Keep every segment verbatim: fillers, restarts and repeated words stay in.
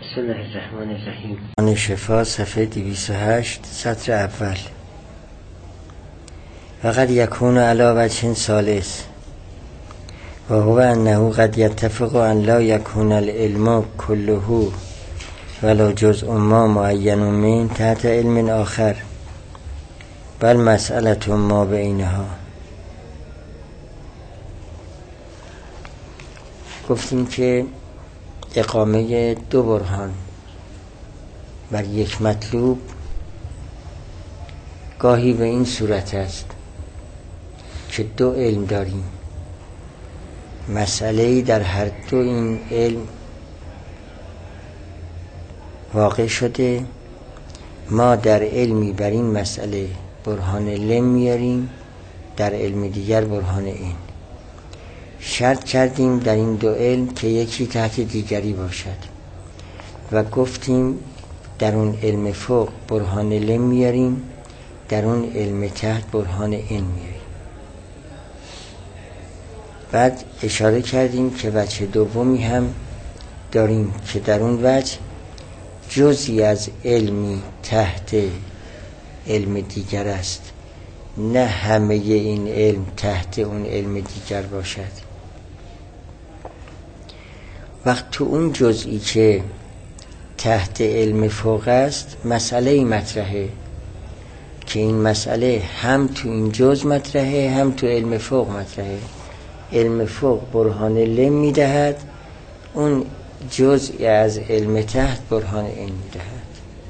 بسم الله الرحمن الرحیم. آن شفا صفحه دویست و هشت سطر اول. وقد یکون علی وجه ثالث و هو انه قد یتفق ان لا یکون العلم کله ولا جزء ما معین من تحت علم آخر بل مسئله ما بینها. گفتیم که اقامه دو برهان بر یک مطلوب گاهی به این صورت است که دو علم داریم، مسئله‌ای در هر دو این علم واقع شده، ما در علمی بر این مسئله برهان لم میاریم، در علم دیگر برهان این. شرط کردیم در این دو علم که یکی تحت دیگری باشد و گفتیم در اون علم فوق برهان لم میاریم، در اون علم تحت برهان این میاریم. بعد اشاره کردیم که وجه دومی هم داریم که در اون وجه جزئی از علمی تحت علم دیگر است، نه همه این علم تحت اون علم دیگر باشد. وقت تو اون جزئی که تحت علم فوق است مسئله مطرحه که این مسئله هم تو این جزء مطرحه هم تو علم فوق مطرحه. علم فوق برهان لم میدهد، اون جزئی از علم تحت برهان این میدهد.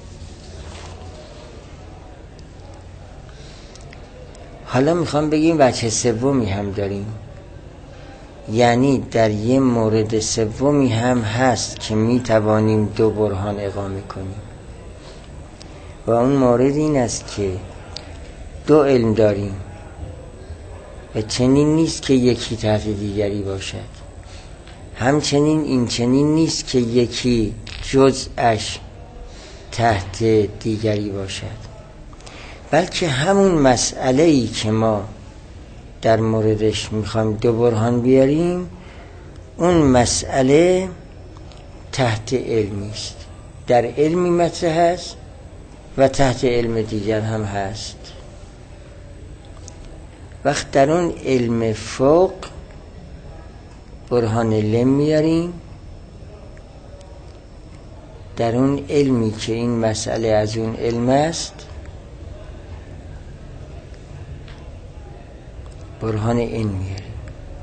حالا میخوام بگیم وجه سومی هم داریم، یعنی در یه مورد سومی هم هست که میتوانیم دو برهان اقامه کنیم و اون مورد این است که دو علم داریم و چنین نیست که یکی تحت دیگری باشد، همچنین این چنین نیست که یکی جزءش تحت دیگری باشد، بلکه همون مسئله‌ای که ما در موردش میخوایم دو برهان بیاریم اون مسئله تحت علمی است، در علمی مطرح هست و تحت علم دیگر هم هست. وقت در اون علم فوق برهان لم میاریم، در اون علمی که این مسئله از اون علم است برهان این میاریم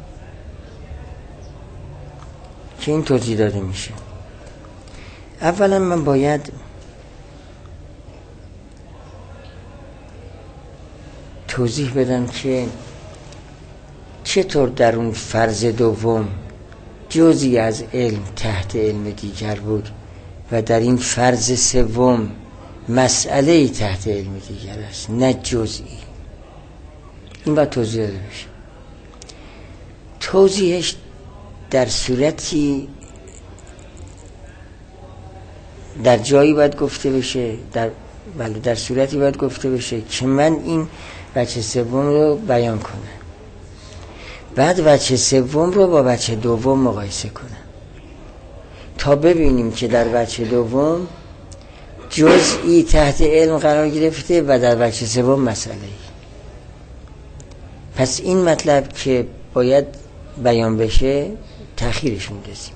که این توضیح داده میشه. اولا من باید توضیح بدم که چطور در اون فرض دوم جزئی از علم تحت علم دیگر بود و در این فرض سوم مسئله تحت علم دیگر است، نه جزئی. این باید توضیح داده بشه. توضیحش در صورتی در جایی باید گفته بشه، در بله در صورتی باید گفته بشه که من این وجه سوم رو بیان کنم، بعد وجه سوم رو با وجه دوم مقایسه کنم تا ببینیم که در وجه دوم جزئی تحت علم قرار گرفته و در وجه سوم مسئله‌ای. پس این مطلب که باید بیان بشه تأخیرش می‌دازیم.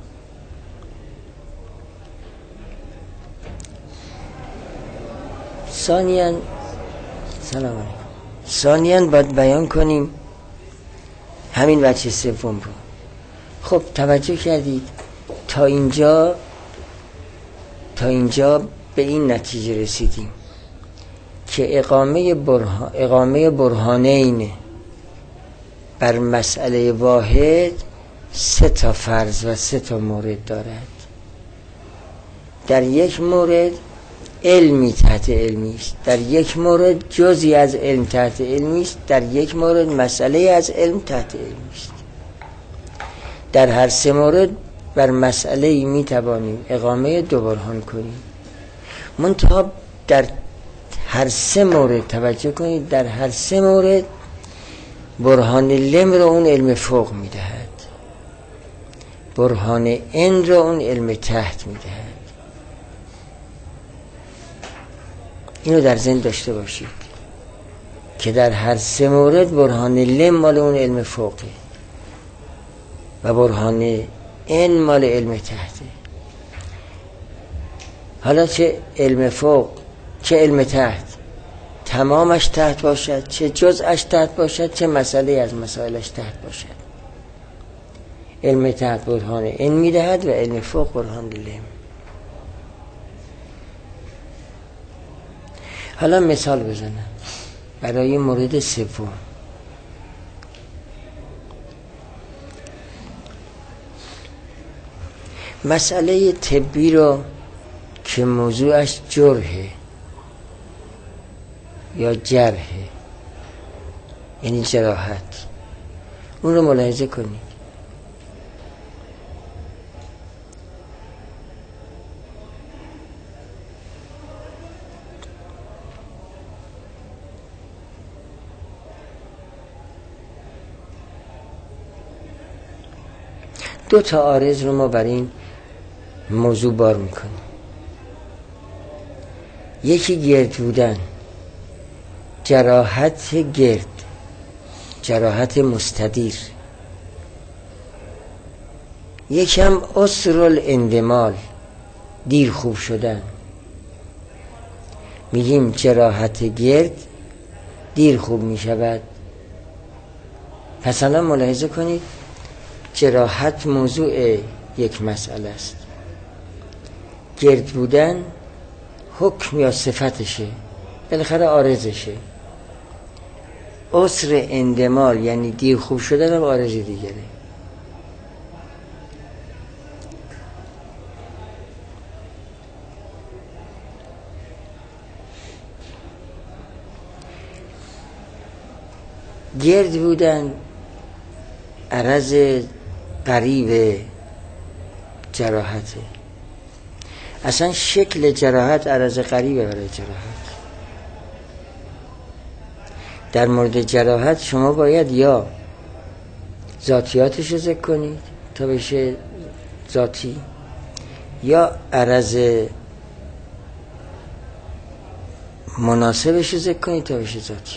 ثانیاً سلام علیکم. ثانیاً باید بیان کنیم همین وجه سوم رو. خب توجه کردید تا اینجا تا اینجا به این نتیجه رسیدیم که اقامه برهان اقامه برهانین بر مسئله واحد سه تا فرض و سه تا مورد دارد. در یک مورد علمی تحت علمی است، در یک مورد جزئی از علم تحت علمی است، در یک مورد مسئله از علم تحت علمی است. در هر سه مورد بر مسئله می توانیم اقامه دو برهان کنیم. منتها در هر سه مورد توجه کنید، در هر سه مورد برهان لم رو اون علم فوق می دهد، برهان ان رو اون علم تحت می دهد. اینو در ذهن داشته باشید که در هر سه مورد برهان لم مال اون علم فوقه و برهان ان مال علم تحته. حالا چه علم فوق چه علم تحت تمامش تحت باشد، چه جزءش تحت باشد، چه مسئله از مسائلش تحت باشد، علم تحت برهان ان میدهد و علم فوق برهان لم. حالا مثال بزنم برای مورد سوم. مسئله طبی رو که موضوعش جرحه یا جرحه، یعنی جراحت، اون رو ملاحظه کنید. دو تا عارض رو ما بر این موضوع بار میکنیم. یکی گرد بودن، جراحت گرد، جراحت مستدیر. یکم اسرل اندمال، دیر خوب شدن. میگیم جراحت گرد دیر خوب میشود. پس الان ملاحظه کنید جراحت موضوع یک مسئله است، گرد بودن حکم یا صفتشه، بالاخره عارضشه. اسر اندمال یعنی دیر خوب شدن هم عارض دیگره. گرد بودن عرض قریب جراحته. اصلا شکل جراحت عرض قریبه برای جراحت. در مورد جراحت شما باید یا ذاتیاتش رو ذکر کنید تا بشه ذاتی، یا عرض مناسبش رو ذکر کنید تا بشه ذاتی.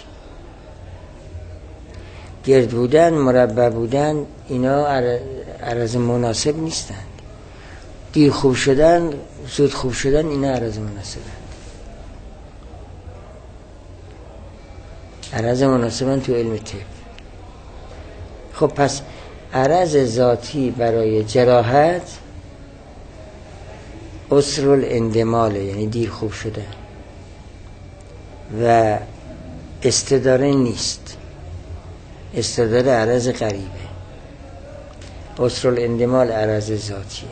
گرد بودن، مربع بودن، اینا عرض مناسب نیستند. دیر خوب شدن، زود خوب شدن، اینا عرض مناسبند. عرض مناسبند تو علم طب. خب پس عرض ذاتی برای جراحت اسرل اندماله، یعنی دیر خوب شدن و استداره نیست، استداره عرض قریبه. اسرل اندمال عرض ذاتیه.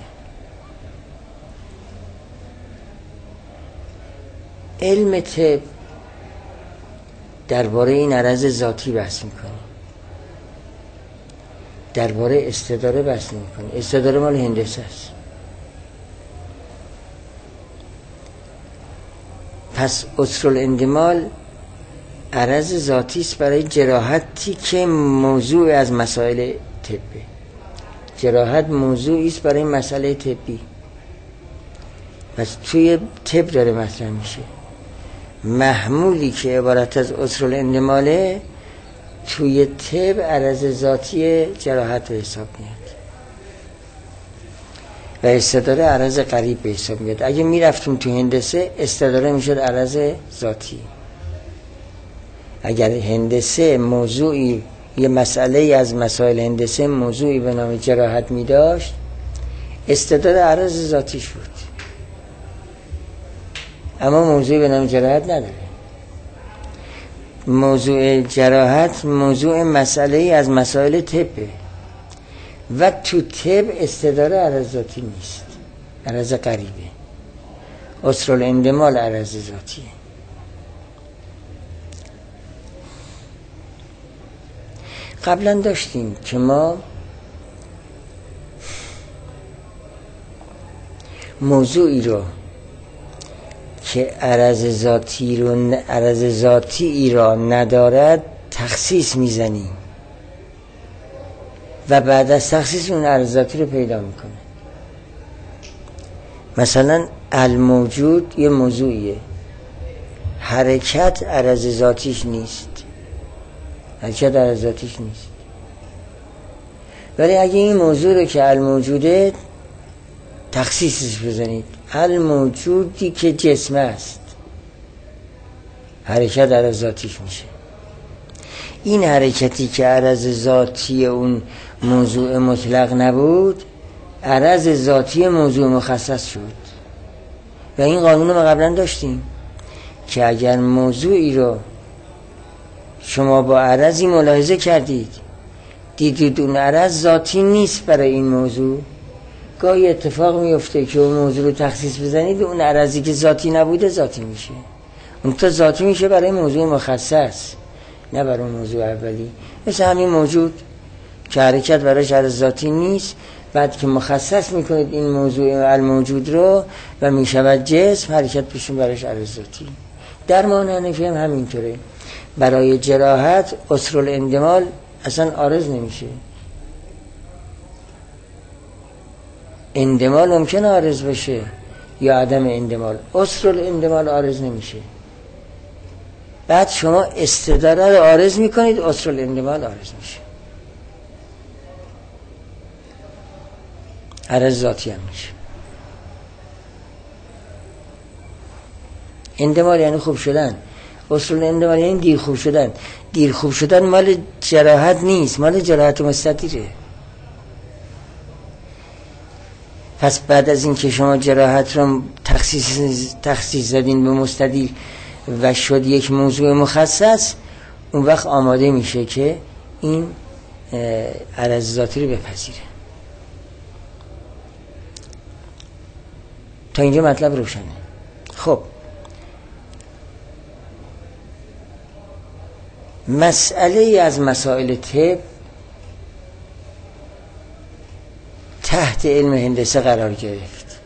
علم طب درباره این عرض ذاتی بحث میکنه، درباره استداره بحث میکنه. استداره مال هندسه است. پس اسرل اندمال عرض ذاتی است برای جراحتی که موضوع از مسائل طبی. جراحت موضوعی است برای مسئله طبی. پس توی طب داره مطرح میشه. محمولی که عبارت از اسرل اندماله توی طب عرض ذاتی جراحت به حساب میاد و استداره عرض قریب به حساب میاد. اگه میرفتیم تو هندسه استداره میشد عرض ذاتی. اگر هندسه موضوعی، یه مسئله از مسائل هندسه موضوعی به نام جراحت می داشت، استداره عرض ذاتیش بود. اما موضوعی به نام جراحت نداره. موضوع جراحت موضوع مسئله از مسائل طبه و تو طب استداره عرض ذاتی نیست، عرض قریبه. اسرل اندمال عرض ذاتیه. قبلا داشتیم که ما موضوعی رو که عرض ذاتی رو عرض ذاتی ای را ندارد تخصیص میزنیم و بعد از تخصیص اون عرض ذاتی رو پیدا میکنه. مثلا الموجود یه موضوعیه، حرکت عرض ذاتیش نیست، حرکت عرض ذاتیش نیست. ولی اگه این موضوع رو که الموجوده تخصیصش بزنید، الموجودی که جسم است، حرکت عرض ذاتیش میشه. این حرکتی که عرض ذاتی اون موضوع مطلق نبود، عرض ذاتی موضوع مخصص شد. و این قانون رو ما قبلا داشتیم که اگر موضوعی رو شما با عرضی ملاحظه کردید، دیدید اون عرض ذاتی نیست برای این موضوع، گاهی اتفاق میفته که اون موضوع رو تخصیص بزنید، اون عرضی که ذاتی نبوده ذاتی میشه. اون تا ذاتی میشه برای موضوع مخصص، نه برای موضوع اولی. مثل همین موجود که حرکت براش عرض ذاتی نیست، بعد که مخصص میکنید این موضوع الموجود رو و میشود جسم، حرکت بشون براش عرض ذاتی. درمان حنفی هم همینطوره. برای جراحت اسروالاندمال اصلا عارض نمیشه. اندمال ممکنه عارض بشه یا عدم اندمال، اسروالاندمال عارض نمیشه. بعد شما استداره رو عارض میکنید، اسروالاندمال عارض میشه، عرض ذاتی هم میشه. اندمال یعنی خوب شدن، اسروالاندمال یعنی دیر خوب شدن. دیر خوب شدن مال جراحت نیست، مال جراحت مستدیره. پس بعد از این که شما جراحت رو تخصیص تخصیص زدین به مستدیر و شد یک موضوع مخصص، اون وقت آماده میشه که این عرض ذاتی رو بپذیره. تا اینجا مطلب روشنه. خب مسئله از مسائل طب تحت علم هندسه قرار گرفت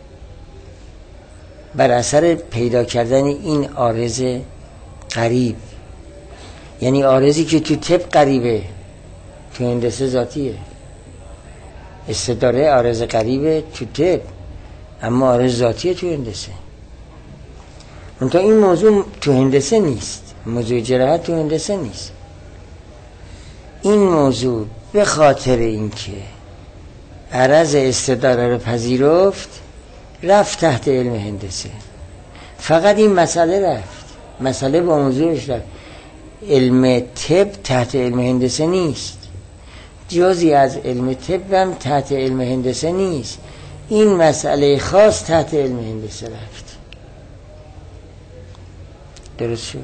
بر اثر پیدا کردن این عارض غریب، یعنی عارضی که تو طب غریبه، تو هندسه ذاتیه. استداره عارض غریبه تو طب، اما عارض ذاتیه تو هندسه. منتها این موضوع تو هندسه نیست، موضوع جراحت تو هندسه نیست. این موضوع به خاطر اینکه عرض استداره رو پذیرفت رفت تحت علم هندسه. فقط این مسئله رفت، مسئله با موضوعش رفت. علم طب تحت علم هندسه نیست، جزئی از علم طب هم تحت علم هندسه نیست. این مسئله خاص تحت علم هندسه رفت. درست شد؟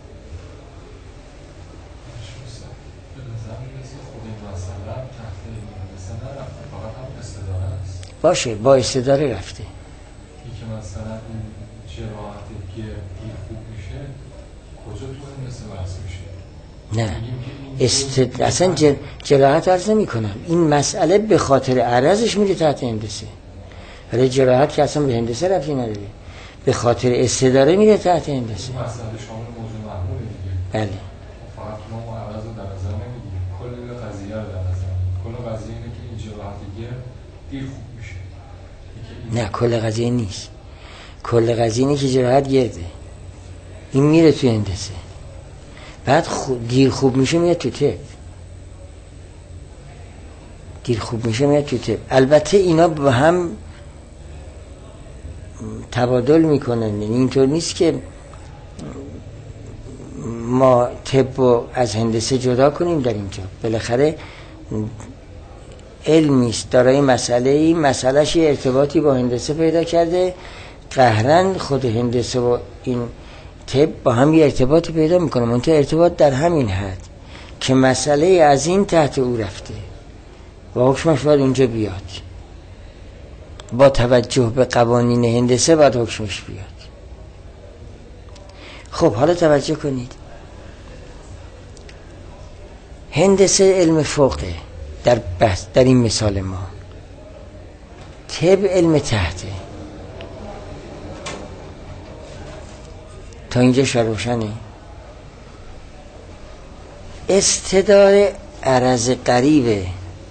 باشه، با استداره رفته. این که مثلا این جراحتی که دیر خوب میشه کجا تو مثل بحث میشه؟ نه است... اصلا جر... جراحت عرض نمی کنم. این مسئله به خاطر عرضش میره تحت هندسه، ولی جراحت که اصلا به هندسه رفتی نداره، به خاطر استداره میره تحت هندسه. مسئله شامل موضوع محمول دیگه. بله. فقط ما عرض رو در نظر نمیگیریم، کل قضیه رو در نظر میگیریم. کل قضیه اینه که این جراحتیه دیر خوب میشه. نه کل قضیه نیست. کل قضیه اینه که جراحت گرده، این میره تو هندسه، بعد خوب دیر خوب میشه میاد تو طب. دیر خوب میشه میاد تو طب. البته اینا با هم تبادل میکنن، یعنی اینطور نیست که ما طب رو از هندسه جدا کنیم در اینجا. بالاخره علمی است دارای مسئله، این مسئلهش یه ارتباطی با هندسه پیدا کرده، قهرن خود هندسه و این طب با هم یه ارتباطی پیدا میکنه، منتها ارتباط در همین حد که مسئله از این تحت او رفته و حکمش باید اونجا بیاد. با توجه به قوانین هندسه باید حکمش بیاد. خب حالا توجه کنید، هندسه علم فوقه در بحث در این مثال ما، طب علم تحته. تا اینجا روشنه. استداره عرض غریبه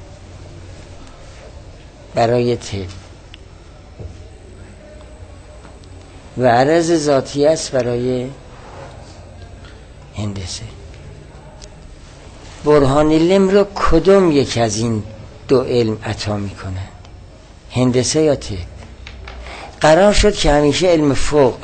برای طب و عرض ذاتی است برای هندسه. برهان لم رو کدوم یک از این دو علم عطا میکنند؟ هندسه یا طب؟ قرار شد که همیشه علم فوق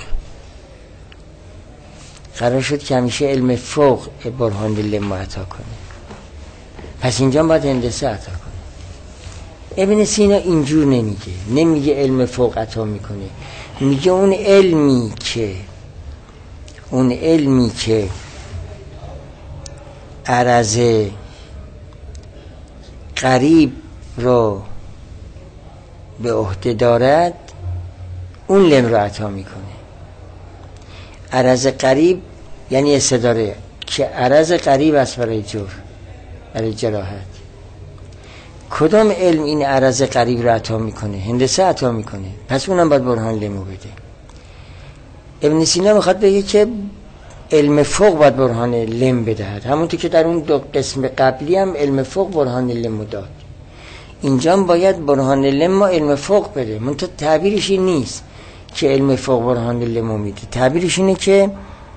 قرار شد که همیشه علم فوق برهان لم عطا کنه، پس اینجا باید هندسه عطا کنه. ابن سینا اینجور نمیگه، نمیگه علم فوق عطا میکنه، میگه اون علمی که اون علمی که عرض قریب رو به عهده دارد اون لم رو عطا میکنه. عرض قریب یعنی استداره که عرض قریب است برای جور، برای جراحت. کدام علم این عرض قریب رو عطا میکنه؟ هندسه عطا میکنه، پس اونم باید برهان لمو بده. ابن سینا میخواد بگه که علم فوق باید برهان لم بدهد، همونطور که در اون دو قسم قبلی هم علم فوق برهان لمو داد، اینجا باید برهان لم علم فوق بده. منتها تعبیرش این نیست که علم فوق برهان لمو میده، تعبیرش اینه که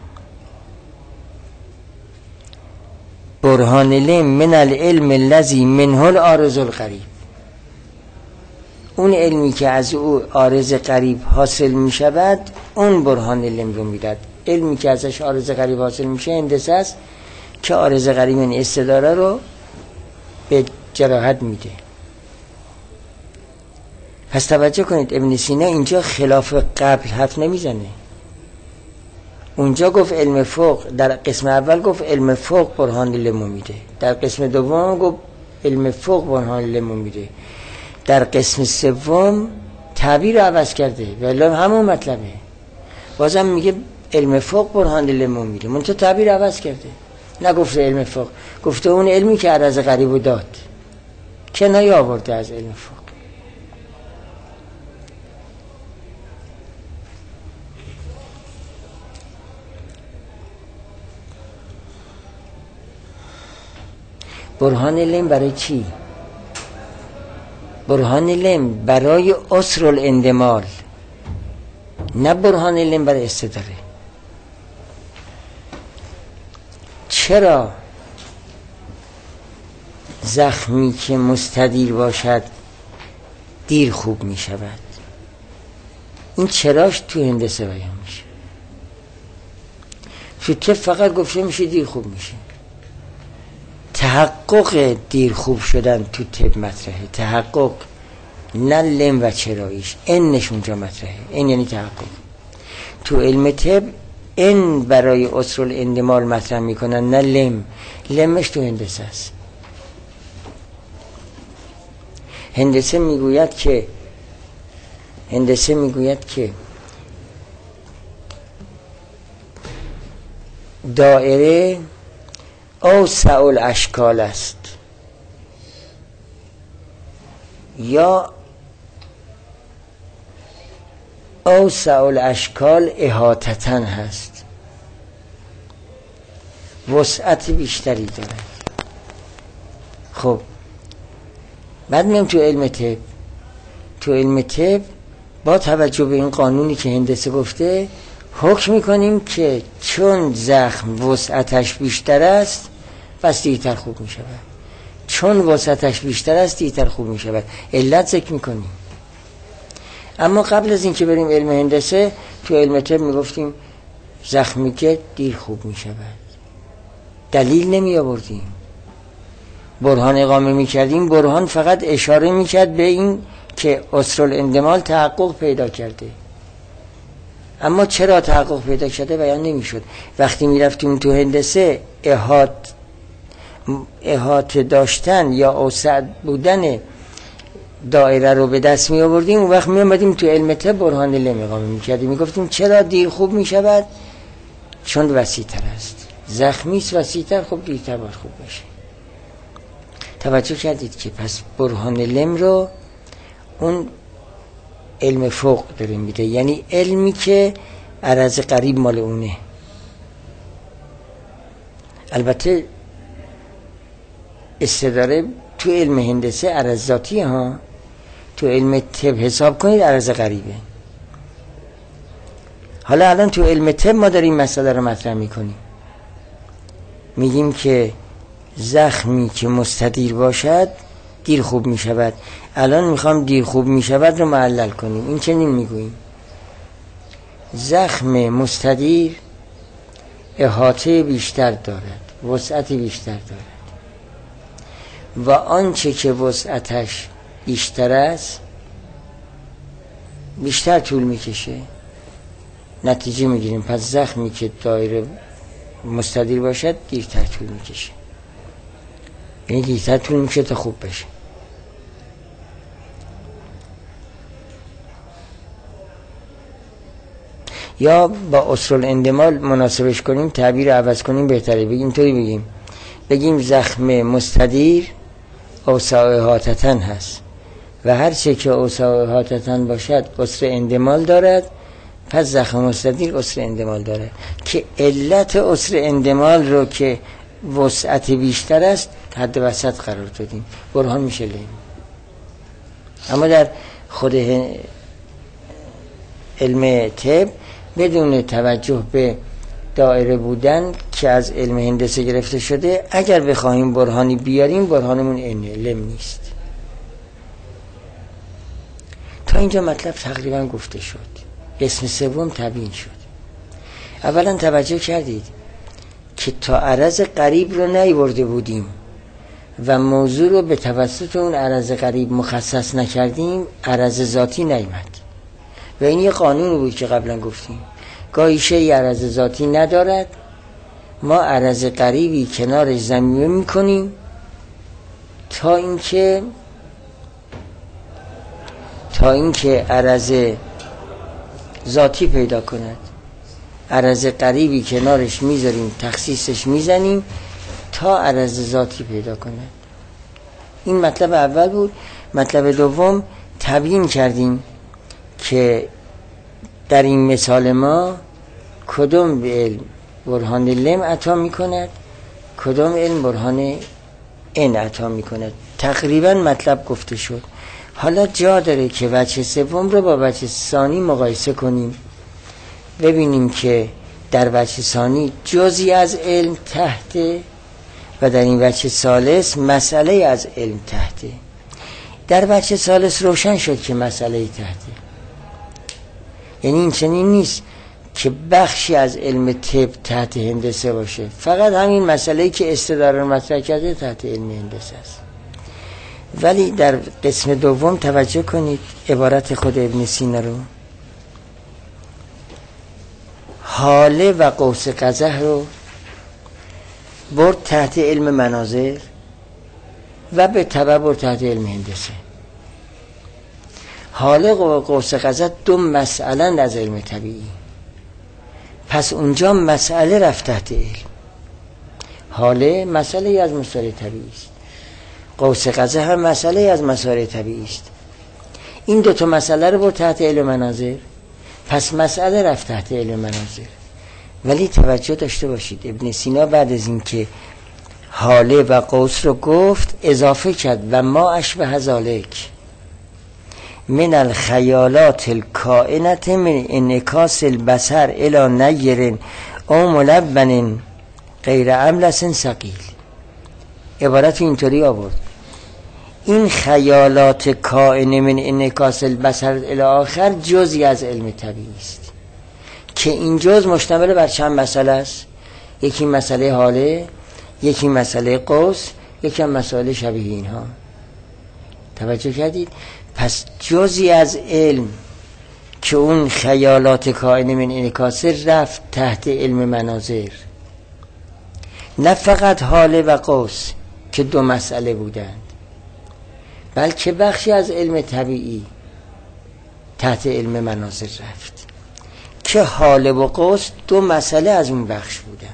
برهان لم من العلم الذی منه العارض القریب، اون علمی که از او عارض قریب حاصل می شود اون برهان لم رو میداد. علمی که ازش عارض قریب حاصل میشه هندسه است که عارض قریب این استداره رو به جراحت میده. پس توجه کنید ابن سینا اینجا خلاف قبل حرف نمیزنه. اونجا گفت علم فوق، در قسم اول گفت علم فوق برهان لمو میده، در قسم دوم گفت علم فوق برهان لمو میده، در قسم سوم تعبیر رو عوض کرده ولی همون مطلبه، بازم میگه علم فوق برهان لمو میده، منتها تعبیر عوض کرده، نگفته علم فوق، گفته اون علمی که عرض قریبو داد، کنایه آورده از علم فوق. برهان لم برای چی؟ برهان لم برای عسر الاندمال، نه برهان لم برای استداره. چرا زخمی که مستدیر باشد دیر خوب می شود؟ این چراش تو هندسه بیان میشه، تو طب فقط گفته میشه دیر خوب میشه. تحقق دیر خوب شدن تو طب مطرحه، تحقق، نه لم و چراییش، انش اونجا مطرحه، این یعنی تحقق. تو علم طب ان برای عسر الاندمال مطرح میکنن، نه لم، لمش تو هندسه است. هندسه میگوید که هندسه میگوید که دائره اوسع الاشکال است یا اوسع الاشکال احاطتن هست، وسعت بیشتری داره. خب بعد میام تو علم طب، تو علم طب با توجه به این قانونی که هندسه گفته حکم میکنیم که چون زخم وسعتش بیشتر است پس دیرتر خوب میشود، چون وسعتش بیشتر است دیرتر خوب میشود، علت ذکر میکنیم. اما قبل از این که بریم علم هندسه، تو علم طب میگفتیم زخمی که دیر خوب میشود، دلیل نمی آوردیم، برهان اقامه میکردیم، برهان فقط اشاره میکرد به این که عسر الاندمال تحقق پیدا کرده، اما چرا تحقق پیدا کرده بیان نمیشد. وقتی میرفتیم تو هندسه احاط احاطه داشتن یا اوسع بودن دایره رو به دست می آوردیم، اون وقت می آمدیم تو علم طب برهان لم اقامه میکردیم، میگفتیم چرا دیر خوب میشود؟ چون وسیع تر است، زخمی است وسیع تر، خب دیرتر باید خوب بشه. توجه کردید که پس برهان لم رو اون علم فوق داره میده، یعنی علمی که عرض قریب مال اونه. البته استداره تو علم هندسه عرض ذاتی ها، تو علم طب حساب کنید عرض قریبه. حالا الان تو علم طب ما داریم مسئله رو مطرح میکنیم، میگیم که زخمی که مستدیر باشد دیر خوب میشود. الان میخوام دیر خوب میشود رو معلل کنیم. این چنین میگوییم زخم مستدیر احاطه بیشتر دارد، وسعت بیشتر دارد و آنچه که وسعتش بیشتر است بیشتر طول میکشه. نتیجه میگیریم پس زخمی که دایره مستدیر باشد دیرتر طول میکشه، یعنی دیرتر طول میکشه تا خوب بشه. یا با اسروالاندمال مناسبش کنیم، تعبیر عوض کنیم بهتره. بگیم اینطوری بگیم بگیم زخم مستدیر اوسع احاطتن هست و هر چه که اوسع احاطتن باشد اسر اندمال دارد، پس زخم مستدیر اسر اندمال دارد که علت اسر اندمال رو که وسعت بیشتر است حد وسط قرار دادیم. برهان میشه لیم. اما در خود علم طب بدون توجه به دایره بودن که از علم هندسه گرفته شده، اگر بخواهیم برهانی بیاریم برهانمون اینه، لم نیست. تا اینجا مطلب تقریبا گفته شد. قسم سوم تبیین شد. اولا توجه کردید که تا عرض قریب رو نیورده بودیم و موضوع رو به توسط اون عرض قریب مخصص نکردیم، عرض ذاتی نیامد. و این یه قانون بود که قبلا گفتیم، گاهی شیء عرض ذاتی ندارد، ما عرض قریبی کنارش ضمیمه میکنیم تا اینکه تا اینکه عرض ذاتی پیدا کند. عرض قریبی کنارش میذاریم، تخصیصش میزنیم تا عرض ذاتی پیدا کند. این مطلب اول بود. مطلب دوم تبیین کردیم که در این مثال ما کدوم علم برهان لم عطا میکند، کدوم علم برهان ان عطا میکند. تقریبا مطلب گفته شد. حالا جا داره که وجه سوم رو با وجه ثانی مقایسه کنیم، ببینیم که در وجه ثانی جزئی از علم تحته و در این وجه ثالث مسئله از علم تحته. در وجه ثالث روشن شد که مسئله تحته، یعنی این چنین نیست که بخشی از علم طب تحت هندسه باشه، فقط همین مسئله‌ای که استدلال رو مطرح کرده تحت علم هندسه است. ولی در قسم دوم توجه کنید عبارت خود ابن سینا رو، حاله و قوس قزح رو برد تحت علم مناظر و به تبع برد تحت علم هندسه. حاله و قوس قزح دو مسئله از علم طبیعی، پس اونجا مسئله رفت تحت علم. حاله مسئله از مسائل طبیعی است، قوس قزح هم مسئله از مسائل طبیعی است. این دو تا مسئله رو برد تحت علم مناظر، پس مسئله رفت تحت علم مناظر. ولی توجه داشته باشید ابن سینا بعد از این که حاله و قوس رو گفت اضافه کرد و ما اشبه ذالک من الخیالات الکائنة من انعکاس البصر الی نیر او ملون غیر املس ثقیل. عبارت اینطوری آورد: این خیالات کائنه من انعکاس البصر الی آخر جزئی از علم طبیعی است که این جز مشتمل بر چند مسئله است. یکی مسئله حاله، یکی مسئله قوس، یکی هم مسئله شبیه اینها. توجه کردید؟ پس جزئی از علم که اون خیالات کائنه من انعکاس رفت تحت علم مناظر، نه فقط حاله و قوس که دو مسئله بودند، بلکه بخشی از علم طبیعی تحت علم مناظر رفت که حاله و قوس دو مسئله از اون بخش بودند.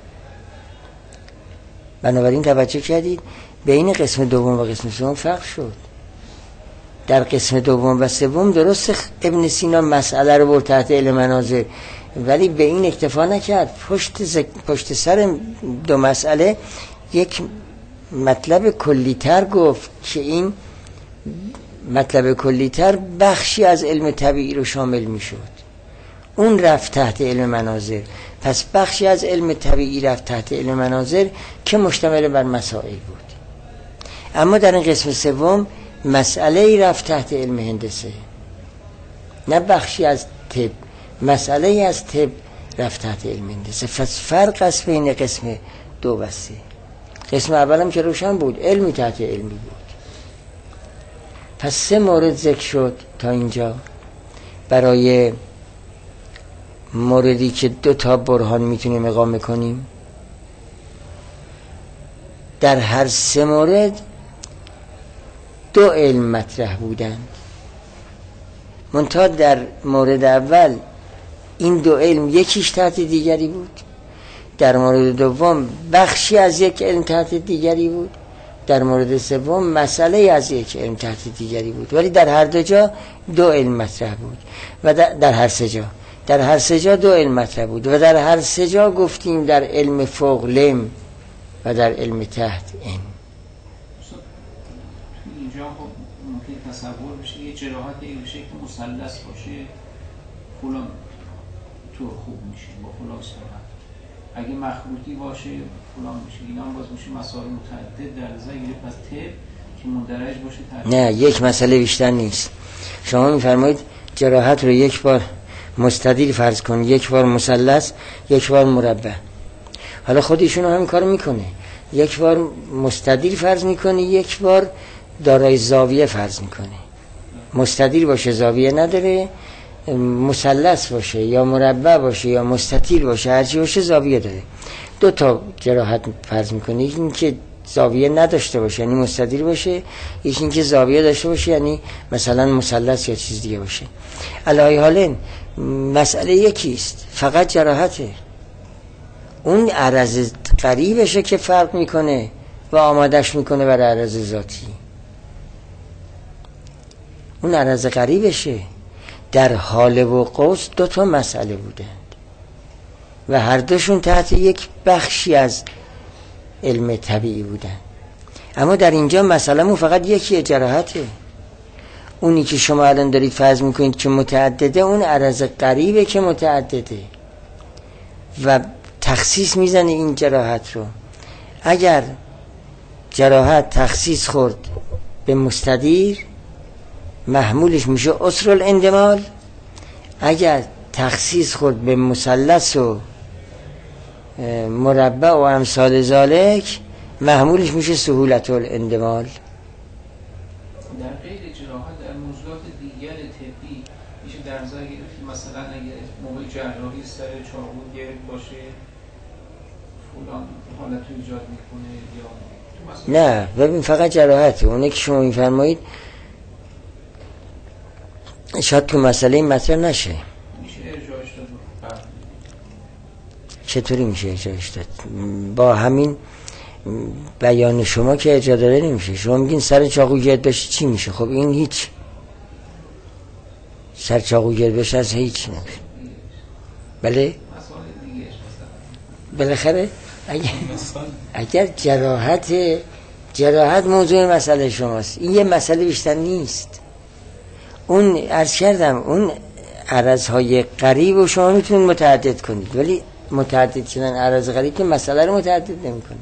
بنابراین توجه کردید بین قسم دوم و قسم سوم فرق شد. در قسم دوم و سوم درست ابن سینا مسئله رو برد تحت علم مناظر، ولی به این اکتفا نکرد. پشت, زک... پشت سر دو مسئله یک مطلب کلیتر گفت که این مطلب کلیتر بخشی از علم طبیعی رو شامل می شد. اون رفت تحت علم مناظر. پس بخشی از علم طبیعی رفت تحت علم مناظر که مشتمل بر مسائل بود. اما در این قسم سوم مسئله ای رفت تحت علم هندسه، نه بخشی از طب، مسئله ای از طب رفت تحت علم هندسه. پس فرق است بین قسم دو و سه. قسم اولم که روشن بود، علمی تحت علمی بود. پس سه مورد ذکر شد تا اینجا برای موردی که دو تا برهان میتونیم اقامه کنیم. در هر سه مورد دو علم مطرح بودند، منتها در مورد اول این دو علم یکیش تحت دیگری بود، در مورد دوم بخشی از یک علم تحت دیگری بود، در مورد سوم مسئله از یک علم تحت دیگری بود. ولی در هر دو جا دو علم مطرح بود و در, در هر سه جا در هر سه جا دو علم مطرح بود و در هر سه جا گفتیم در علم فوق لم و در علم تحت این. اینجا خب ممکن تصور بشه یه جراحت این بشه که مثلث باشه، فلان طور خوب میشه با فلان صورت، اگه مخروطی باشه فلان میشه. اینا هم باز میشه مسائل متعدد در نظر گیره. پس طب که مندرج باشه تحت نه، یک مسئله بیشتر نیست. شما میفرمایید جراحت رو یک بار مستدیل فرض کن، یک بار مثلث، یک بار مربع. حالا خودشون هم کار میکنه، یک بار مستدیل فرض میکنه، یک بار دارای زاویه فرض میکنه. مستدیل باشه زاویه نداره، مثلث باشه یا مربع باشه یا مستطیل باشه، هرچی باشه زاویه داره. دو تا جراحت فرض میکنه، یکی این که زاویه نداشته باشه یعنی مستدیل باشه، یکی این که زاویه داشته باشه یعنی مثلا مثلث یا چیز دیگه باشه. علی حال مسئله یکیست، فقط جراحته. اون عرض قریبشه که فرق میکنه و آمادش میکنه برای عرض ذاتی. اون عرض قریبشه. در حال وقوع دو تا مسئله بودند و هر دوشون تحت یک بخشی از علم طبیعی بودند. اما در اینجا مسئله فقط یکیه، جراحته. اونی که شما الان دارید فرض میکنید که متعدده، اون عرض قریبه که متعدده و تخصیص میزنه این جراحت رو. اگر جراحت تخصیص خورد به مستدیر، محمولش میشه عسر الاندمال. اگر تخصیص خورد به مثلث و مربع و امثال ذالک، محمولش میشه سهولت الاندمال. در غیر جراحت در موضوعات دیگر طبی میشه در نظر گرفت مثلا اگه موقع جراحی سر چاقو گرد باشه فلان حالت رو ایجاد میکنه یا نه؟ ببین فقط جراحته. اونه که شما میفرمایید شاید تو مسئله این مطرح نشه. میشه ارجاعش داد. چطوری میشه ارجاعش داد؟ با همین بیان شما که ارجاع داده نمیشه. شما میگین سر چاقو گرد بشه چی میشه؟ خب این هیچ. سر چاقو گرد بشه از هیچ نمیشه. بله؟ بالاخره اگر اگر جراحت جراحت موضوع مسئله شماست، این یه مسئله بیشتر نیست. اون عرض کردم اون عرضهای قریب و شما میتونید متعدد کنید، ولی متعدد شدن عرض قریب که مسئله رو متعدد نمیکنه،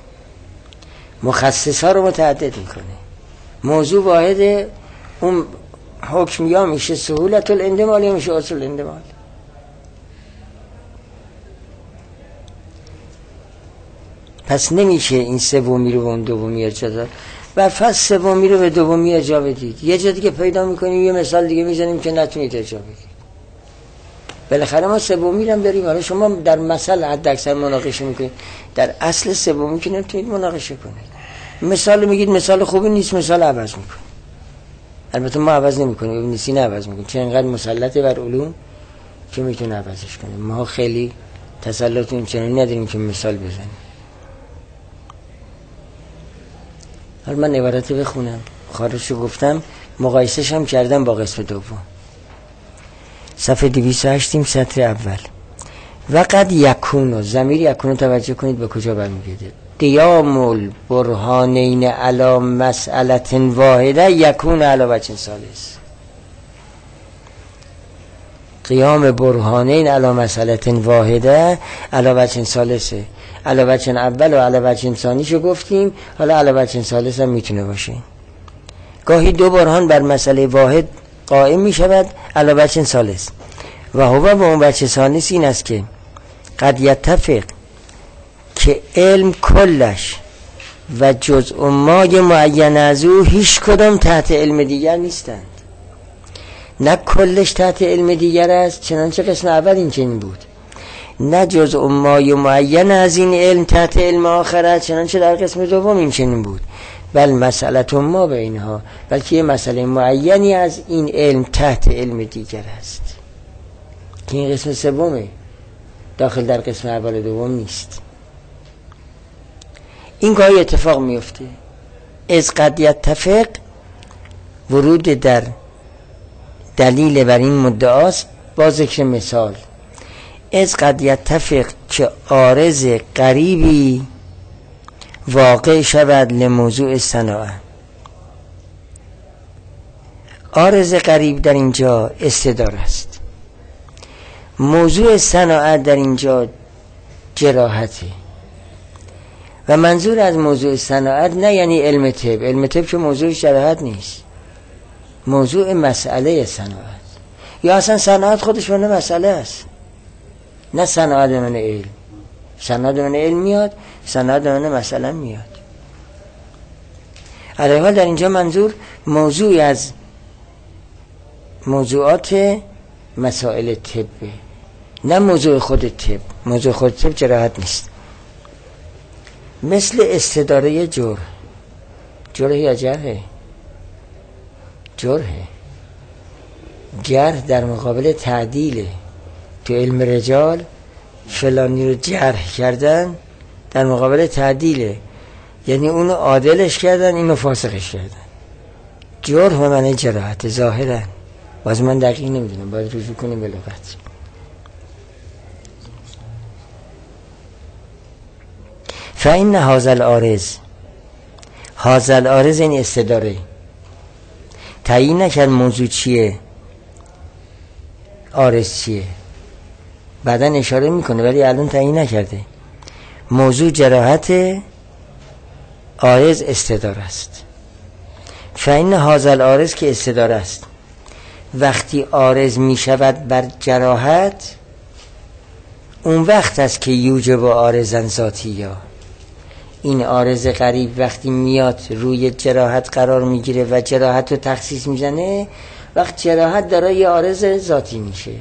مخصص ها رو متعدد میکنه. موضوع واحد، اون حکم یا میشه سهولت الاندمال یا میشه عسر الاندمال. پس نمیشه این سومی رو به اون دومی ارجاع داد. بر فرض سومی رو به دومی ارجاع بدید، یه جا دیگه پیدا میکنیم یه مثال دیگه میزنیم که نتونید ارجاع بدید. بالاخره ما سومی رو هم داریم. حالا شما در مثل حد اکثر مناقشه میکنید، در اصل سومی که نتونید مناقشه کنید. مثال میگید مثال خوبی نیست، مثال عوض میکنید. البته ما عوض نمیکنیم، ابن سینا عوض میکنه، چون اینقدر مسلطه بر علوم که میتونه عوضش کنه. ما خیلی تسلط این چنین نداریم که مثال بزنیم. حالا من عبارت بخونم، خارجشو گفتم، مقایسش هم کردم با قسم دوم. صفحه دویست و هشت سطر اول. وقد یکونو، ضمیر یکونو توجه کنید به کجا برمیگرده. قیام البرهانین علی مسئلة واحده یکون علی وجه ثالث. قیام برهانین علی مسئله واحده علی وجه ثالثه. علی وجه اول و علی وجه ثانیشو گفتیم، حالا علی وجه ثالث هم میتونه باشه. گاهی دو برهان بر مسئله واحد قائم میشود علی وجه ثالث و هو با اون وجه ثالث این است که قد یتفق که علم کلش و جزء مای معین از او هیچ کدام تحت علم دیگر نیستند. نه کلش تحت علم دیگر است چنانچه قسم اول این چنین بود، نه جزء مای معین از این علم تحت علم آخر است چنانچه در قسم دوم این چنین بود، بل مسئله ما به اینها، بلکه یه مسئله معینی از این علم تحت علم دیگر است که این قسم سومه، داخل در قسم اول و دوم نیست. این گاهی اتفاق میفته. از قد یتفق ورود در دلیل بر این مدعاست با ذکر مثال. از قد یتفق که عارض قریبی واقع شود لموضوع صناعه. عارض قریب در اینجا استدار است، موضوع صناعه در اینجا جراحته. و منظور از موضوع صناعت نه یعنی علم طب، علم طب که موضوع جراحت نیست، موضوع مسئله صناعت، یا اصلا صناعت خودش به مسئله است، نه صناعت به معنی علم. صناعت به معنی علم میاد، صناعت به معنی مسئله میاد. علیه حال در اینجا منظور موضوعی از موضوعات مسائل طبه، نه موضوع خود طب. موضوع خود طب جراحت نیست. مثل استداره جرح. جرح یا جرحه؟ جرحه. جرح در مقابل تعدیله. تو علم رجال فلانی رو جرح کردن در مقابل تعدیله، یعنی اونو عادلش کردن اینو فاسقش کردن. جرح و معنی جراحت ظاهرا، باز من دقیق نمیدونم، باید رجوع کنیم به لغت. فإن هذا العارض، هذا العارض این استداره تعیین نکرد موضوع چیه، عارض چیه، بعدا اشاره میکنه ولی الان تعیین نکرده. موضوع جراحت، عارض استدار است. فإن هذا العارض که استدار است، وقتی عارض میشود بر جراحت، اون وقت است که یوجب عارضا ذاتیه. این عارض قریب وقتی میاد روی جراحت قرار میگیره و جراحت رو تخصیص میزنه، وقت جراحت داره یه عارض ذاتی میشه.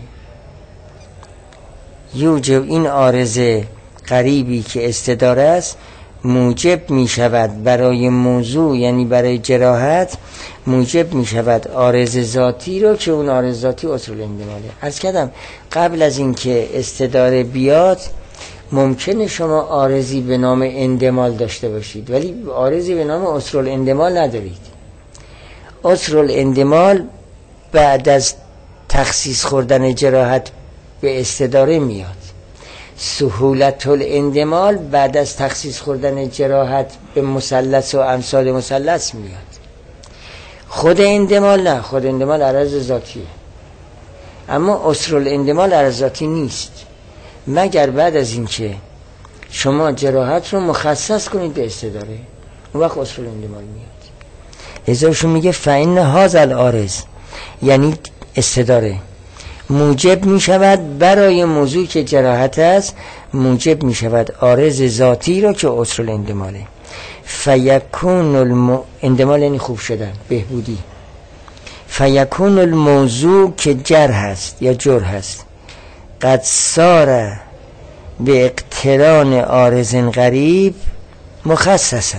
یوجب، این عارض قریبی که استداره است موجب میشود برای موضوع، یعنی برای جراحت موجب میشود عارض ذاتی رو که اون عارض ذاتی اصول اندماله. عرض کردم قبل از اینکه استداره بیاد ممکنه شما عارضی به نام اندمال داشته باشید ولی عارضی به نام اصول اندمال ندارید. اصول اندمال بعد از تخصیص خوردن جراحت به استداره میاد. سهولت الاندمال بعد از تخصیص خوردن جراحت به مثلث و امثال مثلث میاد. خود اندمال نه، خود اندمال عرض ذاتیه، اما اصول اندمال عرض ذاتی نیست مگر بعد از اینکه شما جراحت رو مخصص کنید به استداره، اون وقت اصول اندمال میاد. ازاشون میگه فإن هذا العارض، یعنی استداره موجب میشود برای موضوع که جراحت است، موجب میشود عارض ذاتی رو که اصول اندماله. فیکون الم... اندمال یعنی خوب شدن، بهبودی. فیکون الموضوع که جرح هست یا جرح هست قد سار به اقتران عارض قریب مخصصا،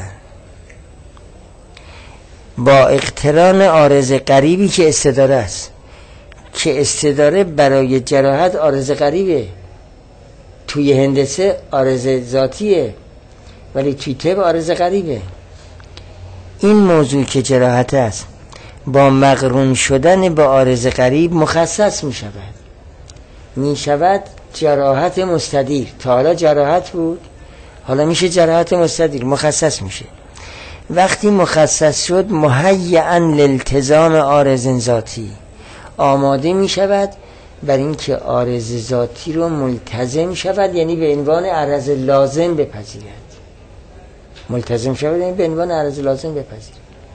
با اقتران عارض قریبی که استداره است، که استداره برای جراحت عارض قریبه، توی هندسه عارض ذاتیه ولی توی طب عارض قریبه. این موضوع که جراحت است با مقرون شدن با عارض قریب مخصص می شود، می شود جراحت مستدیر. تا حالا جراحت بود، حالا میشه جراحت مستدیر، مخصص میشه. وقتی مخصص شد مهیئا لالتزام عارض ذاتی، آماده می شود بر این که عارض ذاتی رو ملتزم شود، یعنی به عنوان عرض لازم بپذیرد. ملتزم شود یعنی به عنوان عرض لازم بپذیرد.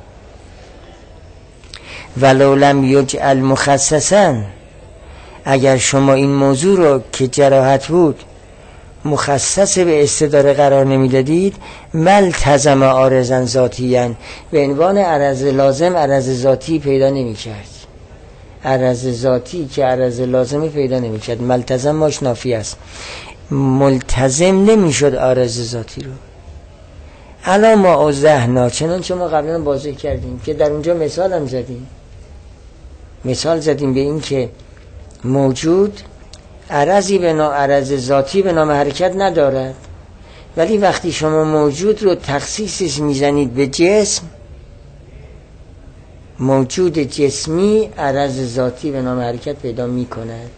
ولو لم یجعل مخصصا، اگر شما این موضوع رو که جراحت بود مخصص به استداره قرار نمیدادید، ملتزم عارضا ذاتیاً، به عنوان عرض لازم عرض ذاتی پیدا نمی‌کرد. عرض ذاتی که عرض لازمی پیدا نمی‌کرد. ملتزم ماش نافی است. ملتزم نمی‌شد عرض ذاتی رو. الا ما اوضحنا، چنانچه ما قبلا واضح کردیم که در اونجا مثال هم زدیم. مثال زدیم به این که موجود عرضی به نام عرض ذاتی به نام حرکت ندارد، ولی وقتی شما موجود رو تخصیصش میزنید به جسم، موجود جسمی عرض ذاتی به نام حرکت پیدا میکند.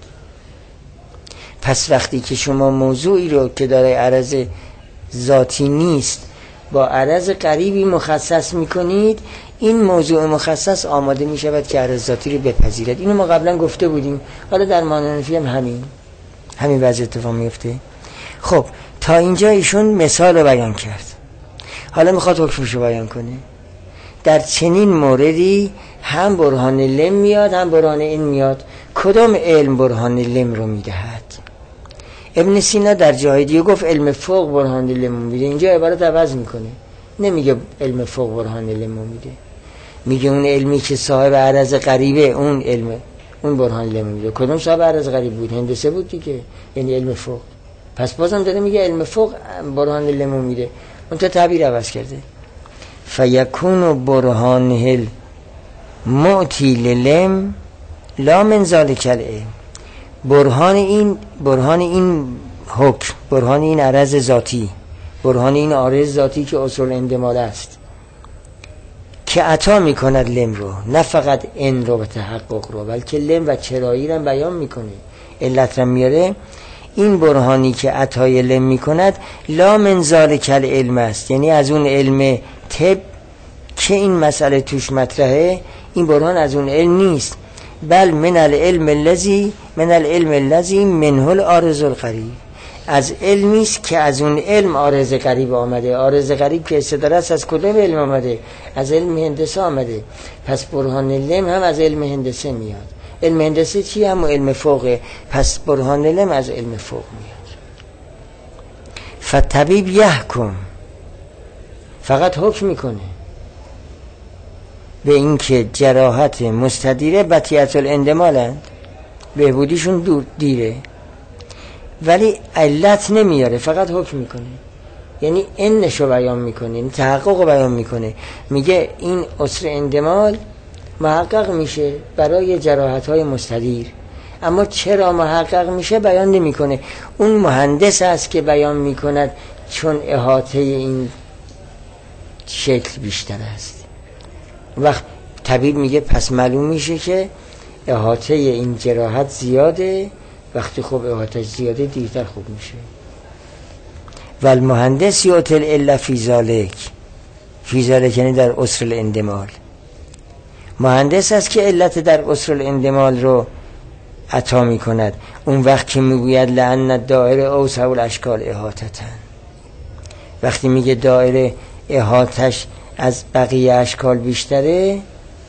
پس وقتی که شما موضوعی رو که داره عرض ذاتی نیست با عرض قریبی مخصص میکنید، این موضوع مخصص آماده میشود که عرض ذاتی رو بپذیرد. اینو ما قبلا گفته بودیم. حالا در مانعنفی هم همین همین وضع اتفاق میفته. خب تا اینجا ایشون مثال رو بیان کرد، حالا میخواد حکمش رو بیان کنه. در چنین موردی هم برهان لم میاد هم برهان این میاد. کدام علم برهان لم رو میدهد؟ ابن سینا در جای دیگه گفت علم فوق برهان لم میده. اینجا عبارت عوض میکنه، نمیگه علم فوق برهان لم میده، میگه اون علمی که صاحب عرض غریبه اون علمه، اون برهان لم میده. کدوم صاحب عرض غریب بود؟ هندسه بود دیگه، یعنی علم فوق. پس بازم داره میگه علم فوق برهان لم میده، اون تا تعبیر عوض کرده. فیکون برهان هل معطی للم لا من ذلک العلم. برهان این برهان این حکم، برهان این عرض ذاتی، برهان این عارض ذاتی که اصول اندمال است که عطا میکند لم رو، نه فقط ان رو و تحقق رو، بلکه لم و چرایی رو بیان میکنه، علت رو میاره. این برهانی که عطای لم میکند لا من ذلک العلم است، یعنی از اون علم طب که این مسئله توش مطرحه، این برهان از اون علم نیست، بل من العلم الذی من العلم الذی منه العارض القریب، از علمی است که از اون علم عارض قریب آمده. عارض قریب که استداره است از کدام علم آمده؟ از علم هندسه آمده. پس برهان لم هم از علم هندسه میاد. علم هندسه چی؟ هم علم فوقه. پس برهان لم از علم فوق میاد. فالطبیب یحکم، فقط حکم میکنه به این که جراحت مستدیره بطیعت الاندمالند، بهبودیشون دور دیره، ولی علت نمیاره، فقط حکم میکنه. یعنی انشو بیان میکنه، یعنی تحقق رو بیان میکنه. میگه این عسر اندمال محقق میشه برای جراحت های مستدیر، اما چرا محقق میشه بیان نمیکنه. اون مهندس است که بیان میکند، چون احاطه این شکل بیشتر است. وقت طبیب میگه پس معلوم میشه که احاطه این جراحت زیاده، وقتی خوب احاطه زیاده دیرتر خوب میشه. و المهندس یعطل الا فی ذالک، فی ذالک یعنی در عسر الاندمال. مهندس است که علت در عسر الاندمال رو عطا میکند. اون وقت که میگوید لأن الدائره اوسع الاشکال احاطتن، وقتی میگه دائره احاطش از بقیه اشکال بیشتره،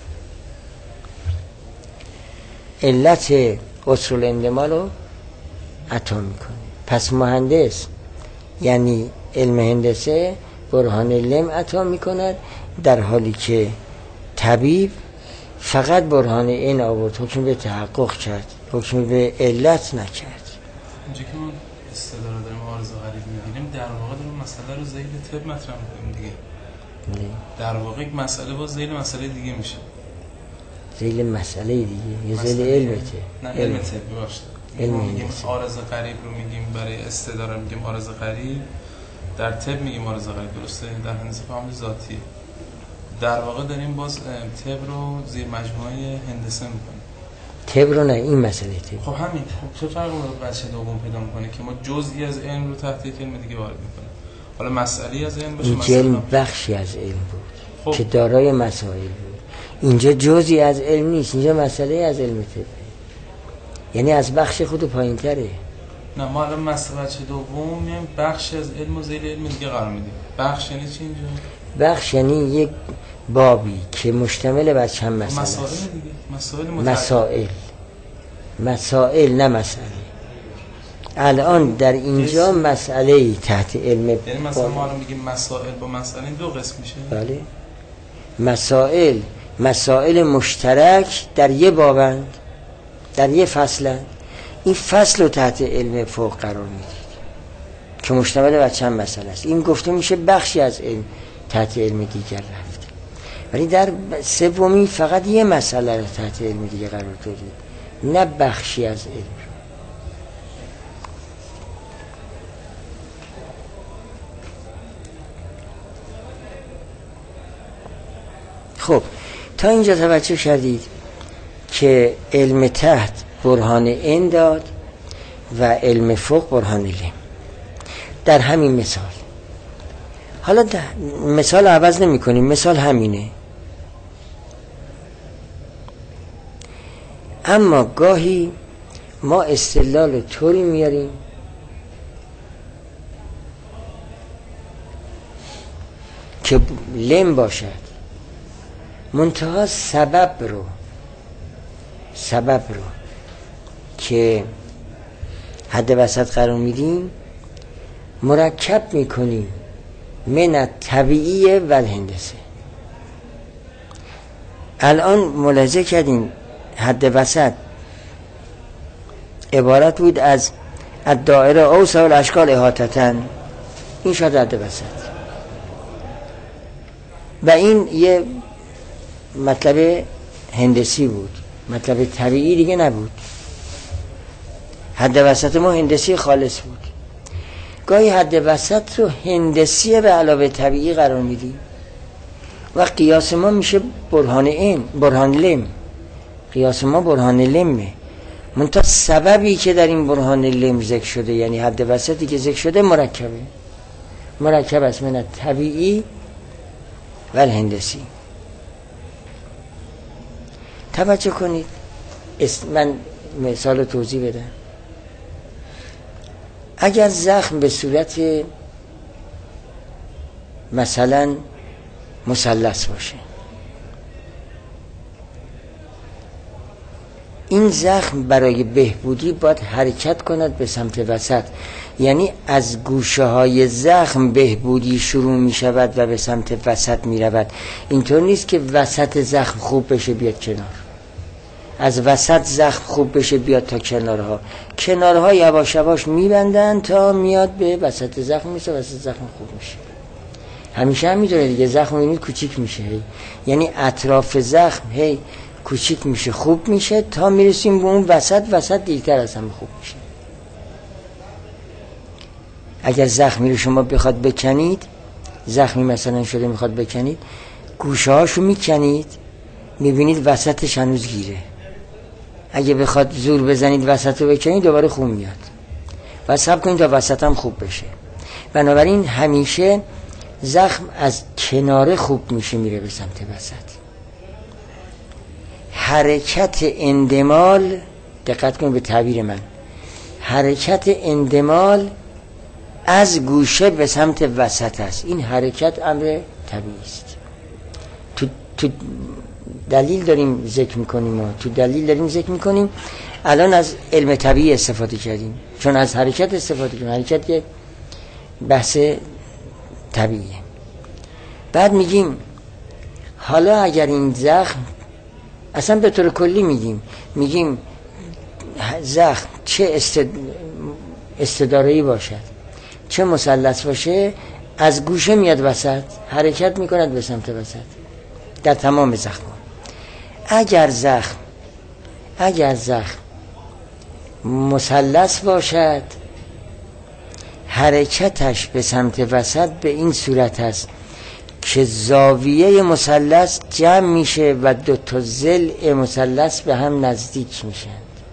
علت عسر الاندمال رو عطا میکنه. پس مهندس یعنی علم هندسه برهان لم عطا میکند، در حالی که طبیب فقط برهان این آورد، حکم به تحقق کرد، حکم به علت نکرد. اینجا که ما استداره داریم عارض غریب میبینیم، در واقع داریم مسئله رو ذیل طب مطرح میکنیم دیگه. نه. در واقع مسئله با ذیل مسئله دیگه میشه. ذیل مسئله دیگه یا ذیل علمته؟ نه علم طب باشه. علم میگیم عارض غریب رو میگیم برای استداره میگیم عارض غریب، در طب میگیم عارض غریب، درسته؟ در هندسه فهمید ذاتیه. در واقع داریم باز طب رو زیر مجموعه هندسه میکنیم. طب رو نه، این مسئله طب. خب همین. خب چه فرقی با بچه دوم پیدا میکنه که ما جزئی از علم رو تحت یک علم دیگه وارد میکنیم. حالا مسئله از علم باشه، این علم بخشی از علم بود. خب. که دارای مسائل بود. اینجا جزئی از علم نیست، اینجا مسئله از علم طب. یعنی از بخش خود پایین تره. نه ما الان مسئله بچه دوم میایم بخش از علم و زیل علم دیگه قرار میدیم. بخش یعنی چی اینجا؟ بخش یعنی یک بابی که مشتمل بر چند مسئله است. مسائل دیگه. مسائل مسائل مسائل نه مسئله. الان در اینجا مسئله تحت علم، یعنی مثلا ما الان میگیم مسائل با مسئله دو قسم میشه. بله. مسائل مسائل مشترک در یه بابند، در یه فصلند. این فصل رو تحت علم فوق قرار میدید که مشتمل بر چند مسئله است. این گفته میشه بخشی از علم تحت علم دیگر رفته، ولی در سومی فقط یه مسئله رو تحت علم دیگه قرار دادید، نه بخشی از علم. خب تا اینجا توجه کردید که علم تحت برهان این داد و علم فوق برهان لم در همین مثال. حالا مثال عوض نمی کنیم، مثال همینه، اما گاهی ما استدلال طوری میاریم که لم باشد، منتها سبب رو سبب رو که حد وسط قرار میدیم مرکب میکنیم من الطبیعی و الهندسه. الان ملاحظه کردیم حد وسط عبارت بود از الدائره اوسع الاشکال احاطتن، این شد حد وسط و این یه مطلب هندسی بود، مطلب طبیعی دیگه نبود. حد وسط ما هندسی خالص بود. گاهی حد وسط رو هندسی به علاوه طبیعی قرار میدیم و قیاس ما میشه برهان این، برهان لم. قیاس ما برهان لمه، منتها سببی که در این برهان لم ذکر شده، یعنی حد وسطی که ذکر شده، مرکبه مرکب است من طبیعی و الهندسی. توجه کنید، من مثال توضیح بدم. اگر زخم به صورت مثلا مثلث باشه، این زخم برای بهبودی باید حرکت کند به سمت وسط، یعنی از گوشه های زخم بهبودی شروع می شود و به سمت وسط می رود. اینطور نیست که وسط زخم خوب بشه بیاد کنار، از وسط زخم خوب بشه بیاد تا کنارها، کنارها یواش یواش میبندن تا میاد به وسط زخم میشه، وسط زخم خوب میشه. همیشه هم میدونه دیگه، زخم میبینید کوچیک میشه هی. یعنی اطراف زخم هی کوچیک میشه خوب میشه تا میرسیم به اون وسط، وسط دیرتر از هم خوب میشه. اگر زخمی رو شما بخواد بکنید، زخمی مثلا شده میخواد بکنید، گوشه هاشو میکنید، میبینید وسطش هنوز گیره. اگه بخواد زور بزنید وسط رو بکنید دوباره خوب میاد و صبر کنید تا وسط هم خوب بشه. بنابراین همیشه زخم از کناره خوب میشه میره به سمت وسط. حرکت اندمال، دقت کنید به تعبیر من، حرکت اندمال از گوشه به سمت وسط است. این حرکت امر طبیعی است. تو, تو دلیل داریم ذکر میکنیم و تو دلیل داریم ذکر میکنیم. الان از علم طبیعی استفاده کردیم چون از حرکت استفاده کردیم، حرکت یک بحث طبیعیه. بعد میگیم حالا اگر این زخم، اصلا به طور کلی میگیم میگیم زخم چه استد... استداره‌ای باشد، چه مثلث باشه، از گوشه میاد وسط، حرکت میکند به سمت وسط در تمام زخم. اگر زخم اگر زخم مثلث باشد، حرکتش به سمت وسط به این صورت است که زاویه مثلث جمع میشه و دو تا ضلع مثلث به هم نزدیک میشن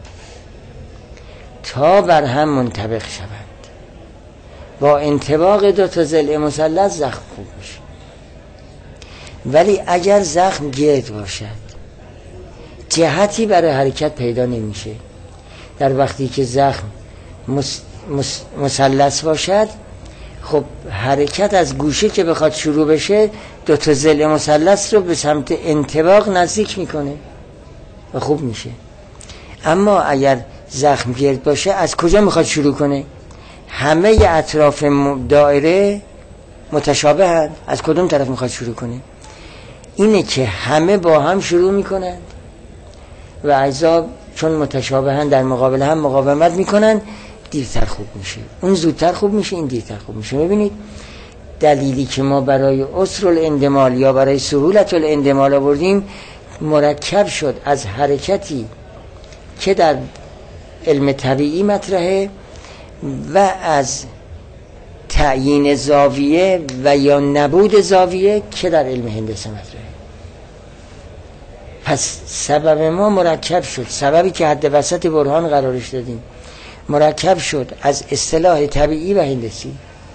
تا بر هم منطبق شوند. با انطباق دو تا ضلع مثلث زخم خوب میشه. ولی اگر زخم گرد باشد، جهتی برای حرکت پیدا نمیشه، در وقتی که زخم مس... مس... مثلث باشد، خب حرکت از گوشه که بخواد شروع بشه دو تا ضلع مثلث رو به سمت انطباق نزدیک میکنه و خوب میشه. اما اگر زخم گرد باشه از کجا میخواد شروع کنه؟ همه اطراف دایره متشابه هست، از کدوم طرف میخواد شروع کنه؟ اینه که همه با هم شروع میکنند و اجزا چون متشابه هست در مقابل هم مقاومت میکنن، دیرتر خوب میشه. اون زودتر خوب میشه، این دیرتر خوب میشه. ببینید دلیلی که ما برای عسر الاندمال یا برای سهولت الاندمال آوردیم مرکب شد از حرکتی که در علم طبیعی مطرحه و از تعیین زاویه و یا نبود زاویه که در علم هندسه مطرحه. پس سبب ما مرکب شد، سببی که حد وسط برهان قرارش دادیم مرکب شد از اصطلاح طبیعی و هندسی.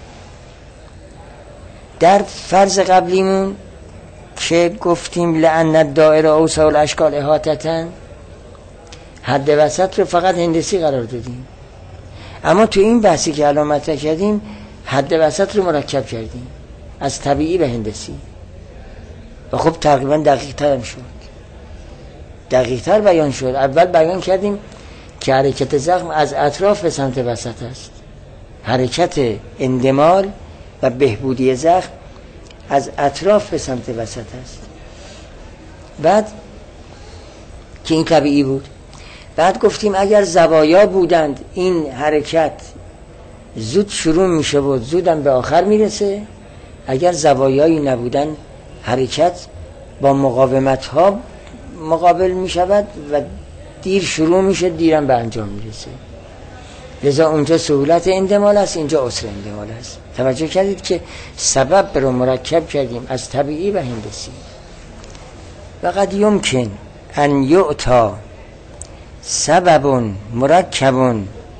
در فرض قبلیمون که گفتیم لأن الدائره اوسع الاشکال احاطةً، حد وسط رو فقط هندسی قرار دادیم، اما تو این بحثی که الان مطرح کردیم حد وسط رو مرکب کردیم از طبیعی و هندسی و خب تقریبا دقیق تر هم شد، دقیق تر بیان شد. اول بیان کردیم که حرکت زخم از اطراف به سمت وسط است، حرکت اندمال و بهبودی زخم از اطراف به سمت وسط است. بعد که این طبیعی بود. بعد گفتیم اگر زوایا بودند این حرکت زود شروع میشه و زودم به آخر میرسه، اگر زوایایی نبودن حرکت با مقاومت ها مقابل میشود و دیر شروع میشه، دیرم به انجام میرسه. لذا اونجا سهولت اندمال است، اینجا عسر اندمال است. توجه کردید که سبب رو مرکب کردیم از طبیعی و هندسی. و قد یمکن ان یعطا سبب مرکب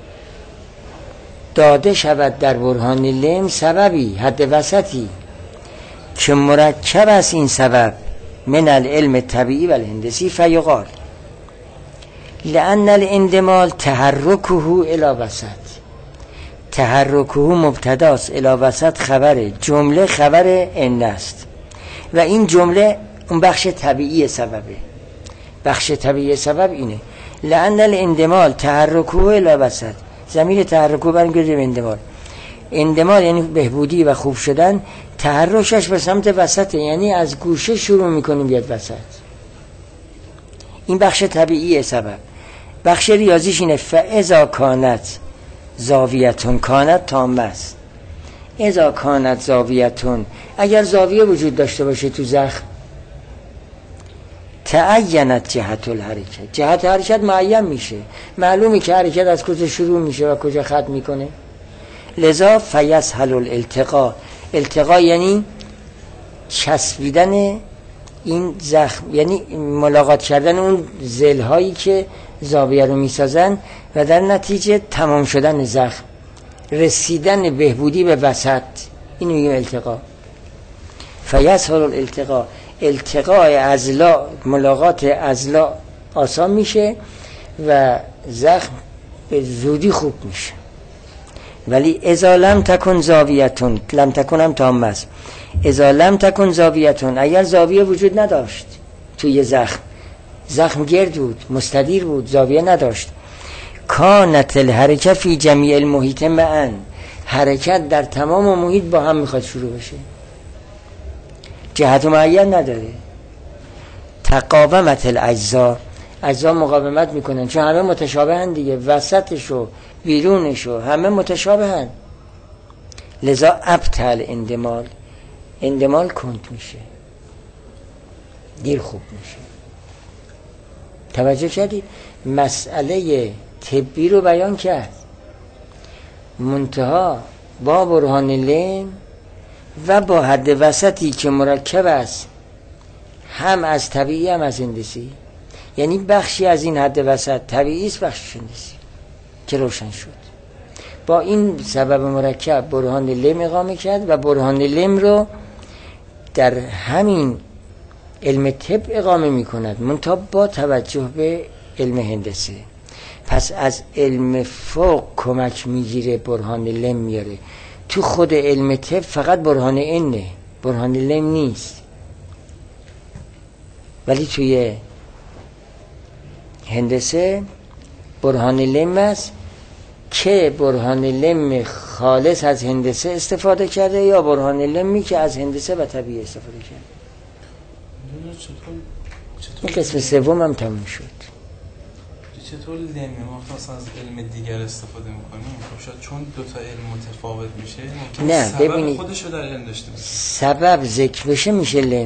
داده شود در برهان لم سببی حد وسطی که مرکب است این سبب من العلم طبیعی و الهندسی فیقال لأن الاندمال تحرکه الی وسط، تحرکه مبتداست، الی وسط خبره، جمله خبر ان است و این جمله اون بخش طبیعی سببه. بخش طبیعی سبب اینه لأن الاندمال تحرکه الی وسط، ضمیر تحرکه برمیگرده به اندمال. اندمال یعنی بهبودی و خوب شدن، تحرکش به سمت وسطه، یعنی از گوشه شروع میکنیم بیاد وسط. این بخش طبیعی سبب. بخش ریاضیش اینه فاذا کانت زاویتون، کانت تامه است، اذا کانت زاویتون، اگر زاویه وجود داشته باشه تو زخم، تعینت جهت الحرکت، جهت حرکت معین میشه، معلومه که حرکت از کجا شروع میشه و کجا ختم میکنه. لذا فیسهل الالتقاء، التقاء یعنی چسبیدن این زخم، یعنی ملاقات کردن اون ضلع‌هایی که زاویه رو میسازن و در نتیجه تمام شدن زخم، رسیدن بهبودی به وسط، اینو میگیم التقاء. فیسهل الالتقاء، التقاء اضلاع، ملاقات اضلاع آسان میشه و زخم به زودی خوب میشه. ولی اذا لم تکن زاویتون، لم تکن هم تام است، اذا لم تکن زاویتون، اگر زاویه وجود نداشت توی زخم، زخم گرد بود، مستدیر بود، زاویه نداشت، کانت الحرکت فی جمیع المحیط معا، حرکت در تمام محیط با هم میخواد شروع بشه، جهت معین نداره. تقاومت الاجزا، اجزا مقاومت میکنن چون همه متشابه هن دیگه، وسطشو بیرونشو همه متشابه هن. لذا ابطل اندمال، اندمال کند میشه، دیر خوب میشه. توجه کردید؟ مسئله طبی رو بیان کرد، منتها با برهان لم و با حد وسطی که مرکب است هم از طبیعی هم از هندسی، یعنی بخشی از این حد وسط طبیعی است، بخشش هندسی که روشن شد. با این سبب مرکب برهان لم اقامه کرد و برهان لم رو در همین علم طب اقامه می کند، منتها با توجه به علم هندسه. پس از علم فوق کمک میگیره، برهان لم میاره. تو خود علم طب فقط برهان اینه، برهان لم نیست. ولی توی هندسه برهان لم است که برهان لم خالص از هندسه استفاده کرده یا برهان لمی که از هندسه و طبیعی استفاده کرده. این قسم سوم هم تموم شد. چطور علم ما خاص از علم دیگر استفاده میکنیم؟ خب شاید چون دو تا علم متفاوت میشه نه سبب ببینید خودشو در علم داشته باشه. سبب ذکر بشه میشه لم.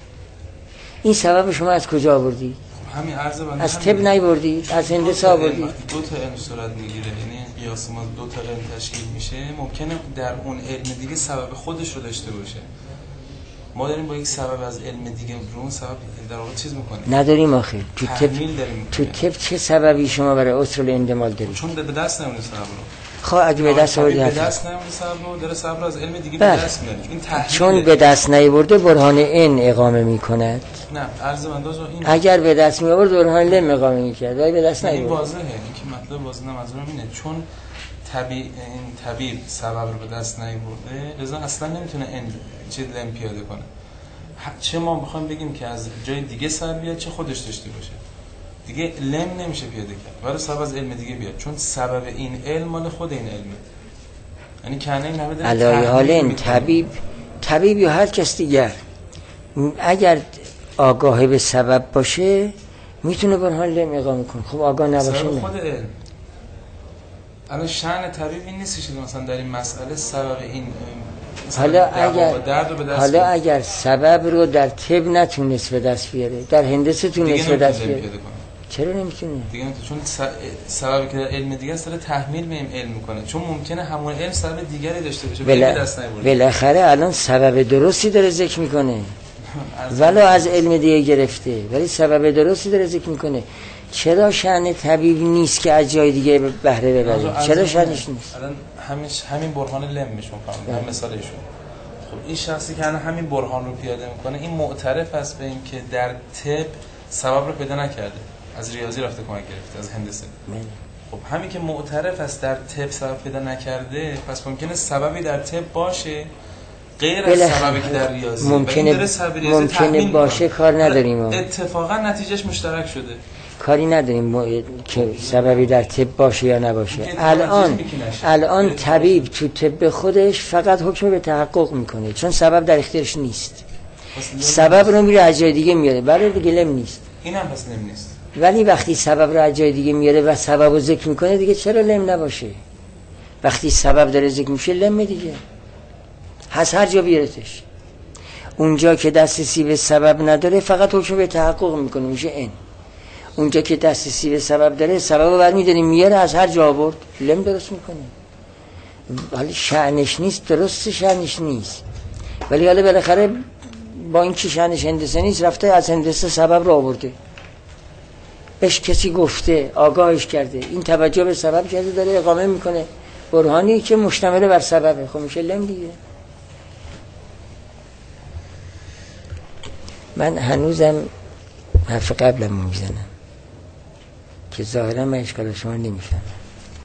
این سبب شما از کجا آوردی؟ خب همین عرض بنده از طب نیاوردی، از هندسه آوردی. دو تا علم صورت میگیره، یعنی قیاس ما دو تا علم تشکیل میشه، ممکنه در اون علم دیگه سبب خودش رو داشته باشه. ما داریم با یک سبب از علم دیگه رو اون سبب در واقع چیز میکنیم. نداریم آخه. تو طب تو طب چه سببی شما برای اصل اندمال دارید؟ چون به دست نمیونه سبب رو. خب اگه به دست آوردی، به دست نمیونه سبب رو، داره سبب رو از علم دیگه به دست میاره. این چون به دست نیاورده برهان این اقامه میکند. نه عرض انداز این اگر به دست می آورد برهان لم اقامه میکرد، ولی به دست نیاورد. این واضحه، این که مطلب واضحه. منظورم اینه چون طبیع این طبیب سبب رو به دست نیاورده، لذا اصلا نمیتونه این چیز لم پیاده کنه. چه ما بخوایم بگیم که از جای دیگه سبب بیاد، چه خودش داشته باشه، دیگه لم نمیشه پیاده کرد، ولی سبب از علم دیگه بیاد، چون سبب این علم مال خود این علمه. یعنی کنه این نمیده علای حال این طبیب طبیب یا هر کس دیگر اگر آگاه به سبب باشه میتونه برهان لم اقامه کنه. خب آگاه نباشه سبب نه. خود علم. الان شأن طبیب این نیست که مثلا در این مسئله سبب این حالا اگر حالا اگر سبب رو در طب نتونست به دست بیاره، در هندسه تونست به دست بیاره، چرا نمیتونه؟ دیگه چون سببی که در علم دیگه است داره تحمیل به این علم میکنه، چون ممکنه همون علم سبب دیگری داشته باشه ولی به دست نیاورده. بالاخره الان سبب درستی داره ذکر میکنه ولو از علم دیگه گرفته، ولی سبب درستی داره ذکر میکنه. چرا شأن طبیب نیست که از جای دیگه بهره ببره؟ چرا شأنش نیست؟ الان همین همین برهان لم میشون فهمیدم مثالشون. خب این شخصی که همین برهان رو پیاده میکنه، این معترف است به این که در طب سبب رو پیدا نکرده، از ریاضی رفته کمک گرفته، از هندسه. خب همین که معترف است در طب سبب پیدا نکرده، پس ممکنه سببی در طب باشه غیر از سببی که در ریاضی ممکنه ممکنه باشه، کار نداریم. اتفاقا نتیجهش مشترک شده، کاری نداریم ما... که سببی در طب باشه یا نباشه. الان الان طبیب تو طب خودش فقط حکم به تحقق میکنه، چون سبب در اختیارش نیست. سبب رو میره از جای دیگه میاره، برای دیگه لم نیست. این هم پس لم نیست. ولی وقتی سبب رو از جای دیگه میاره و سبب رو ذکر میکنه، دیگه چرا لم نباشه؟ وقتی سبب داره ذکر میشه لم دیگه هست، هر جا بیارتش. اونجا که دسترسی به سبب نداره فقط حکم به تحقق میکنه، میشه این. اونجا که دسترسی به سبب داره، سبب رو برمی‌داریم میاره، از هر جا آورد لم درست میکنه. ولی شأنش نیست، درست شأنش نیست، ولی حالا بالاخره با این که شأنش هندسه نیست رفته از هندسه سبب رو آورده، بهش کسی گفته، آگاهش کرده، این توجه به سبب کرده، داره اقامه میکنه برهانی که مشتمل بر سببه. خب میشه لم دیگه. من هنوزم حرف قبلم میزنم که ظاهرا من اشکال شما نمیفهمم.